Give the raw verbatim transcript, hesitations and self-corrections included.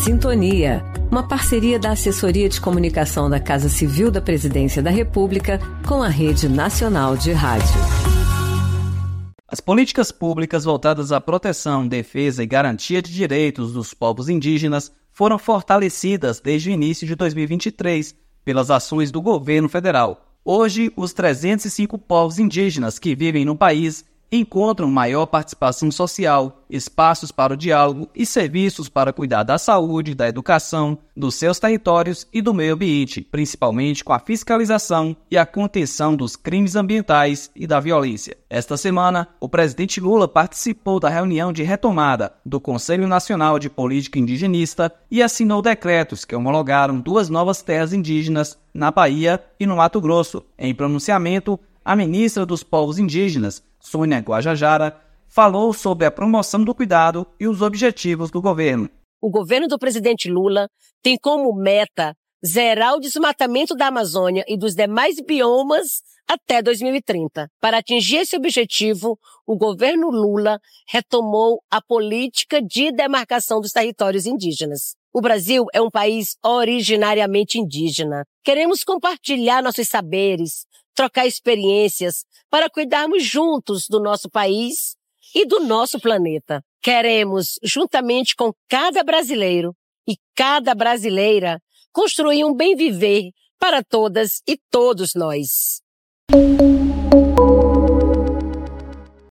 Sintonia, uma parceria da Assessoria de Comunicação da Casa Civil da Presidência da República com a Rede Nacional de Rádio. As políticas públicas voltadas à proteção, defesa e garantia de direitos dos povos indígenas foram fortalecidas desde o início de dois mil e vinte e três pelas ações do governo federal. Hoje, os trezentos e cinco povos indígenas que vivem no país encontram maior participação social, espaços para o diálogo e serviços para cuidar da saúde, da educação, dos seus territórios e do meio ambiente, principalmente com a fiscalização e a contenção dos crimes ambientais e da violência. Esta semana, o presidente Lula participou da reunião de retomada do Conselho Nacional de Política Indigenista e assinou decretos que homologaram duas novas terras indígenas na Bahia e no Mato Grosso. Em pronunciamento, a ministra dos Povos Indígenas, Sônia Guajajara, falou sobre a promoção do cuidado e os objetivos do governo. O governo do presidente Lula tem como meta zerar o desmatamento da Amazônia e dos demais biomas até dois mil e trinta. Para atingir esse objetivo, o governo Lula retomou a política de demarcação dos territórios indígenas. O Brasil é um país originariamente indígena. Queremos compartilhar nossos saberes, trocar experiências para cuidarmos juntos do nosso país e do nosso planeta. Queremos, juntamente com cada brasileiro e cada brasileira, construir um bem viver para todas e todos nós.